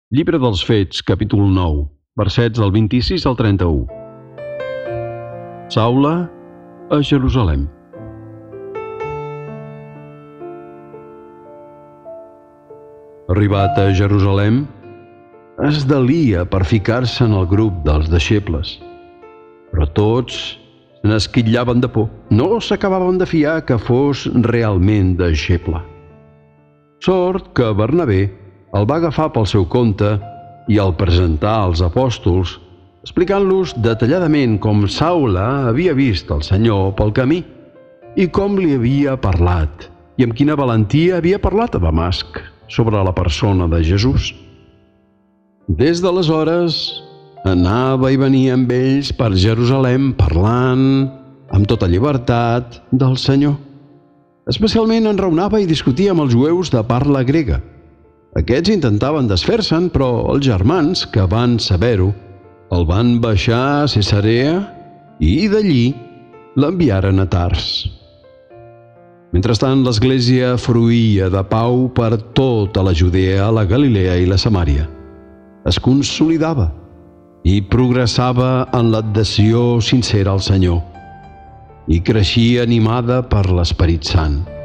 Llibre dels Fets, capítol 9, versets del 26 al 31. Saula a Jerusalem. Arribat a Jerusalem, es delia per ficar-se en el grup dels deixebles. Però tots se n'esquitllaven de por. No s'acabaven de fiar que fos realment deixeble. Sort que Bernabé el va agafar pel seu compte i el presentà als apòstols, explicant-los detalladament com Saula havia vist el Senyor pel camí i com li havia parlat i amb quina valentia havia parlat a Damasc sobre la persona de Jesús. Des d'aleshores anava i venia amb ells per Jerusalem parlant amb tota llibertat del Senyor. Especialment enraonava i discutia amb els jueus de parla grega. Aquests intentaven desfer-se'n, però els germans, que van saber-ho, el van baixar a Cesarea i d'allí l'enviaren a Tars. Mentrestant, l'església fruïa de pau per tota la Judea, la Galilea i la Samària. Es consolidava i progressava en l'adhesió sincera al Senyor i creixia animada per l'Esperit Sant.